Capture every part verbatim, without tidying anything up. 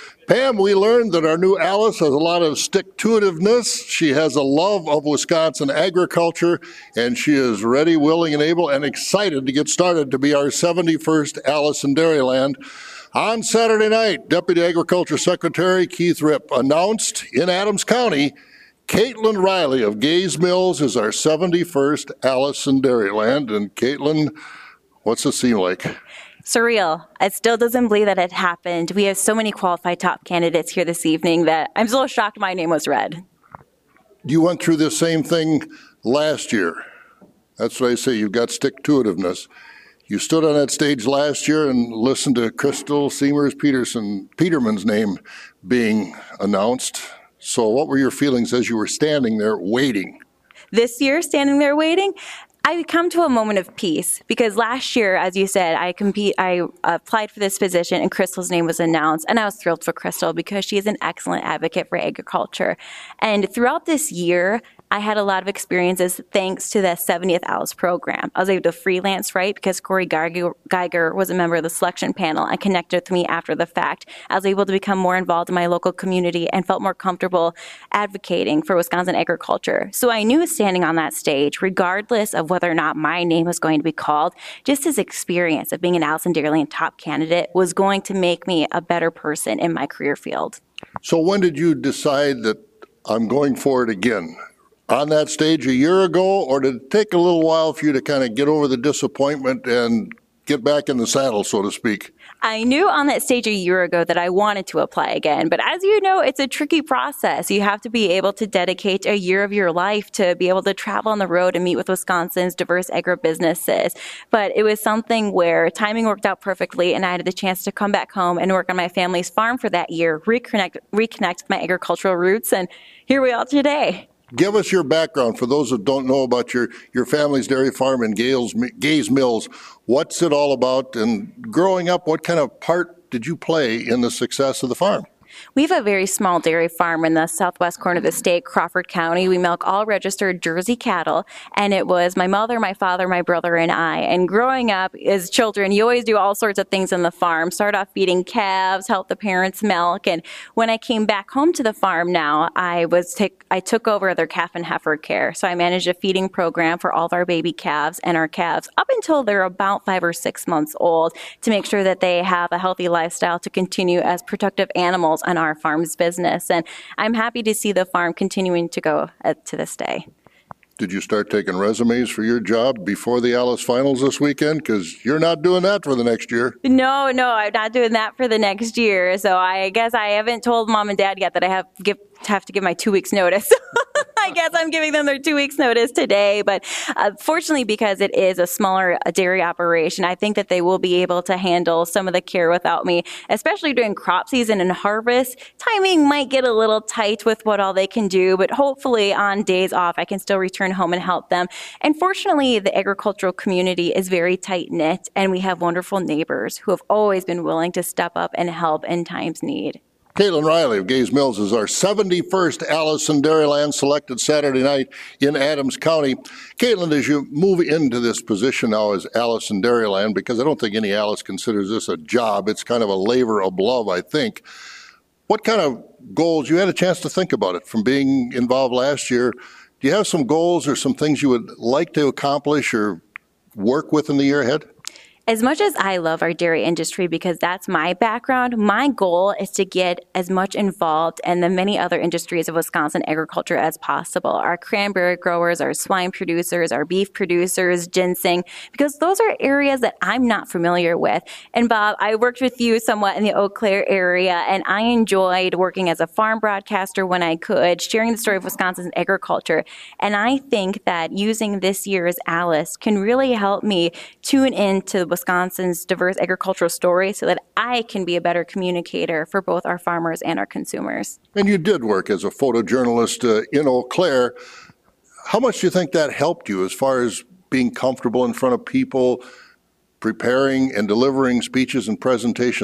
Pam, we learned that our new Alice has a lot of stick-to-itiveness. She has a love of Wisconsin agriculture, and she is ready, willing, and able, and excited to get started to be our seventy-first Alice in Dairyland. On Saturday night, Deputy Agriculture Secretary Keith Ripp announced in Adams County, Caitlin Riley of Gays Mills is our seventy-first Alice in Dairyland. And Caitlin, what's it seem like? Surreal. It still doesn't believe that it happened. We have so many qualified top candidates here this evening that I'm still shocked my name was read. You went through the same thing last year. That's what I say, you've got stick-to-itiveness. You stood on that stage last year and listened to Crystal Seamers Peterson Peterman's name being announced. So what were your feelings as you were standing there waiting? This year, standing there waiting, I come to a moment of peace because last year, as you said, I compete. I applied for this position and Crystal's name was announced, and I was thrilled for Crystal because she is an excellent advocate for agriculture. And throughout this year, I had a lot of experiences thanks to the seventieth Alice program. I was able to freelance, right, because Corey Geiger, Geiger was a member of the selection panel and connected with me after the fact. I was able to become more involved in my local community and felt more comfortable advocating for Wisconsin agriculture. So I knew standing on that stage, regardless of whether or not my name was going to be called, just this experience of being an Alice in Dairyland top candidate was going to make me a better person in my career field. So when did you decide that I'm going for it again? On that stage a year ago, or did it take a little while for you to kind of get over the disappointment and get back in the saddle, so to speak? I knew on that stage a year ago that I wanted to apply again, but as you know, it's a tricky process. You have to be able to dedicate a year of your life to be able to travel on the road and meet with Wisconsin's diverse agribusinesses. But it was something where timing worked out perfectly, and I had the chance to come back home and work on my family's farm for that year, reconnect, reconnect with my agricultural roots, and here we are today. Give us your background for those that don't know about your, your family's dairy farm in Gales, Gays Mills. What's it all about? And growing up, what kind of part did you play in the success of the farm? We have a very small dairy farm in the southwest corner of the state, Crawford County. We milk all registered Jersey cattle, and it was my mother, my father, my brother, and I. And growing up as children, you always do all sorts of things in the farm. Start off feeding calves, help the parents milk, and when I came back home to the farm now, I was take, I took over their calf and heifer care. So I managed a feeding program for all of our baby calves and our calves up until they're about five or six months old to make sure that they have a healthy lifestyle to continue as productive animals on our farm's business. And I'm happy to see the farm continuing to go uh, to this day. Did you start taking resumes for your job before the Alice Finals this weekend? Because you're not doing that for the next year. No, no, I'm not doing that for the next year. So I guess I haven't told mom and dad yet that I have give, have to give my two weeks notice. I guess I'm giving them their two weeks notice today. But uh, fortunately, because it is a smaller uh, dairy operation, I think that they will be able to handle some of the care without me, especially during crop season and harvest. Timing might get a little tight with what all they can do, but hopefully on days off, I can still return home and help them. And fortunately, the agricultural community is very tight-knit, and we have wonderful neighbors who have always been willing to step up and help in times need. Caitlin Riley of Gays Mills is our seventy-first Alice in Dairyland, selected Saturday night in Adams County. Caitlin, as you move into this position now as Alice in Dairyland, because I don't think any Alice considers this a job, it's kind of a labor of love, I think. What kind of goals, you had a chance to think about it from being involved last year, do you have some goals or some things you would like to accomplish or work with in the year ahead? As much as I love our dairy industry because that's my background, my goal is to get as much involved in the many other industries of Wisconsin agriculture as possible. Our cranberry growers, our swine producers, our beef producers, ginseng, because those are areas that I'm not familiar with. And Bob, I worked with you somewhat in the Eau Claire area, and I enjoyed working as a farm broadcaster when I could, sharing the story of Wisconsin's agriculture. And I think that using this year's Alice can really help me tune into Wisconsin's diverse agricultural story so that I can be a better communicator for both our farmers and our consumers. And you did work as a photojournalist uh, in Eau Claire. How much do you think that helped you as far as being comfortable in front of people, preparing and delivering speeches and presentations?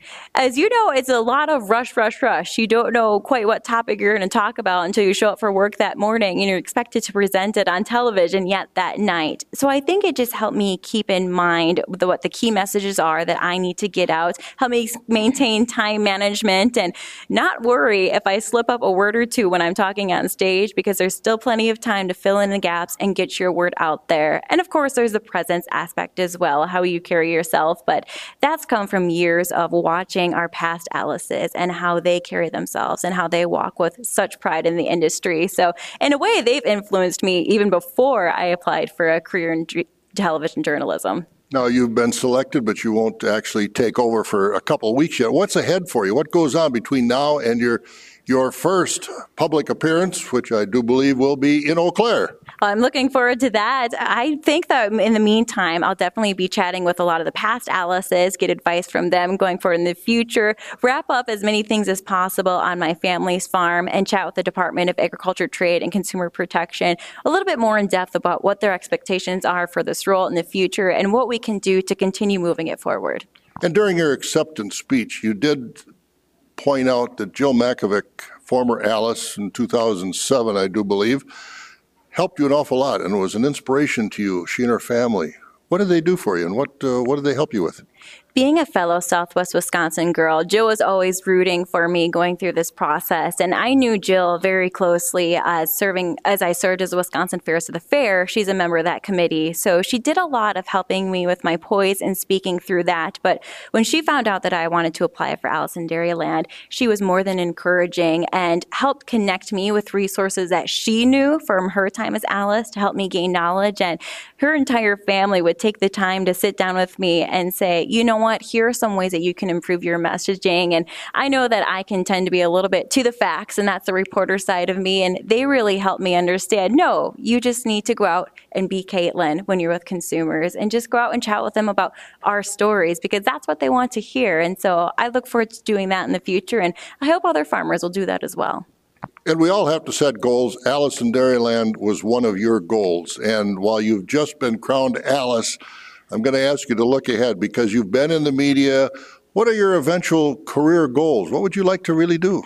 As you know, it's a lot of rush, rush, rush. You don't know quite what topic you're going to talk about until you show up for work that morning and you're expected to present it on television yet that night. So I think it just helped me keep in mind the, what the key messages are that I need to get out, help me maintain time management and not worry if I slip up a word or two when I'm talking on stage, because there's still plenty of time to fill in the gaps and get your word out there. And of course, there's the presence aspect as well, how you carry yourself. But that's come from years of watching our past Alices and how they carry themselves and how they walk with such pride in the industry. So in a way, they've influenced me even before I applied for a career in d- television journalism. Now, you've been selected, but you won't actually take over for a couple of weeks yet. What's ahead for you? What goes on between now and your your first public appearance, which I do believe will be in Eau Claire? I'm looking forward to that. I think that in the meantime, I'll definitely be chatting with a lot of the past Alices, get advice from them going forward in the future, wrap up as many things as possible on my family's farm, and chat with the Department of Agriculture, Trade, and Consumer Protection a little bit more in depth about what their expectations are for this role in the future and what we can do to continue moving it forward. And during your acceptance speech, you did point out that Jill Makovic, former Alice in two thousand seven, I do believe, helped you an awful lot and was an inspiration to you, she and her family. What did they do for you, and what uh, what did they help you with? Being a fellow Southwest Wisconsin girl, Jill was always rooting for me going through this process. And I knew Jill very closely as serving as I served as a Wisconsin Fairs of the Fair. She's a member of that committee. So she did a lot of helping me with my poise and speaking through that. But when she found out that I wanted to apply for Alice in Dairyland, she was more than encouraging and helped connect me with resources that she knew from her time as Alice to help me gain knowledge. And her entire family would take the time to sit down with me and say, you know what? What, here are some ways that you can improve your messaging. And I know that I can tend to be a little bit to the facts, and that's the reporter side of me. And they really help me understand, no, you just need to go out and be Caitlin when you're with consumers and just go out and chat with them about our stories, because that's what they want to hear. And so I look forward to doing that in the future. And I hope other farmers will do that as well. And we all have to set goals. Alice in Dairyland was one of your goals. And while you've just been crowned Alice, I'm going to ask you to look ahead, because you've been in the media. What are your eventual career goals? What would you like to really do?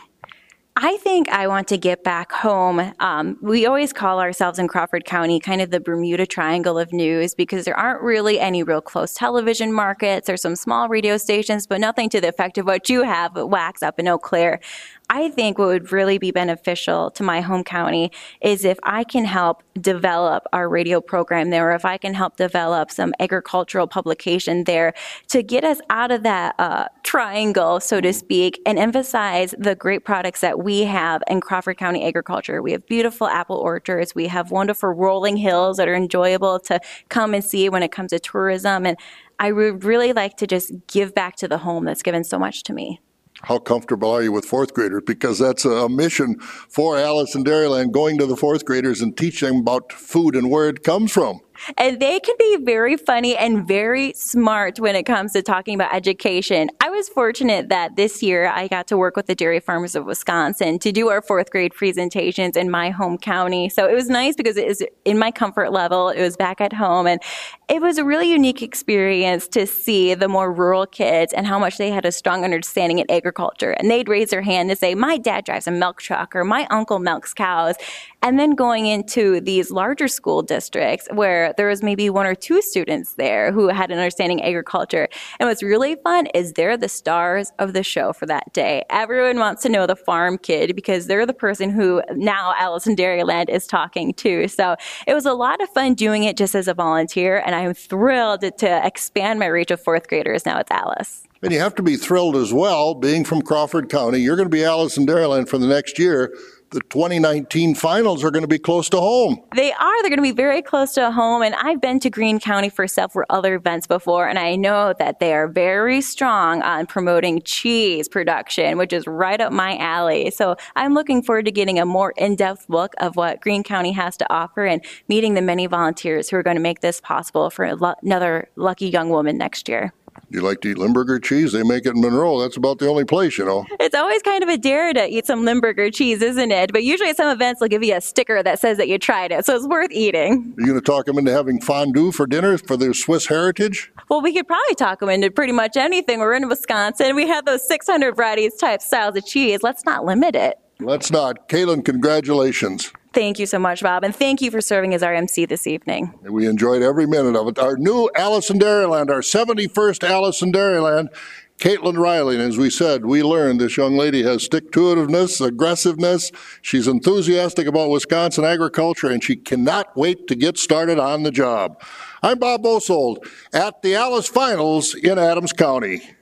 I think I want to get back home. Um, we always call ourselves in Crawford County kind of the Bermuda Triangle of news, because there aren't really any real close television markets. There's some small radio stations, but nothing to the effect of what you have at Wax up in Eau Claire. I think what would really be beneficial to my home county is if I can help develop our radio program there, or if I can help develop some agricultural publication there to get us out of that uh, triangle, so to speak, and emphasize the great products that we have in Crawford County agriculture. We have beautiful apple orchards. We have wonderful rolling hills that are enjoyable to come and see when it comes to tourism. And I would really like to just give back to the home that's given so much to me. How comfortable are you with fourth graders? Because that's a mission for Alice in Dairyland, going to the fourth graders and teaching them about food and where it comes from. And they can be very funny and very smart when it comes to talking about education. I was fortunate that this year I got to work with the Dairy Farmers of Wisconsin to do our fourth grade presentations in my home county. So it was nice because it was in my comfort level. It was back at home. And it was a really unique experience to see the more rural kids and how much they had a strong understanding in agriculture. And they'd raise their hand to say, my dad drives a milk truck, or my uncle milks cows. And then going into these larger school districts where there was maybe one or two students there who had an understanding agriculture. And what's really fun is they're the stars of the show for that day. Everyone wants to know the farm kid because they're the person who now Alice in Dairyland is talking to. So it was a lot of fun doing it just as a volunteer, and I'm thrilled to expand my reach of fourth graders now with Alice. And you have to be thrilled as well, being from Crawford County. You're going to be Alice in Dairyland for the next year. The twenty nineteen finals are going to be close to home. They are. They're going to be very close to home. And I've been to Greene County for several other events before, and I know that they are very strong on promoting cheese production, which is right up my alley. So I'm looking forward to getting a more in-depth look of what Greene County has to offer and meeting the many volunteers who are going to make this possible for another lucky young woman next year. You like to eat Limburger cheese? They make it in Monroe. That's about the only place, you know. It's always kind of a dare to eat some Limburger cheese, isn't it? But usually at some events, they'll give you a sticker that says that you tried it, so it's worth eating. Are you going to talk them into having fondue for dinner for their Swiss heritage? Well, we could probably talk them into pretty much anything. We're in Wisconsin. We have those six hundred varieties, types, styles of cheese. Let's not limit it. Let's not. Caitlin, congratulations. Thank you so much, Bob, and thank you for serving as our M C this evening. We enjoyed every minute of it. Our new Alice in Dairyland, our seventy-first Alice in Dairyland, Caitlin Riley. And as we said, we learned this young lady has stick-to-itiveness, aggressiveness. She's enthusiastic about Wisconsin agriculture, and she cannot wait to get started on the job. I'm Bob Bosold at the Alice Finals in Adams County.